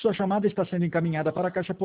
Sua chamada está sendo encaminhada para a caixa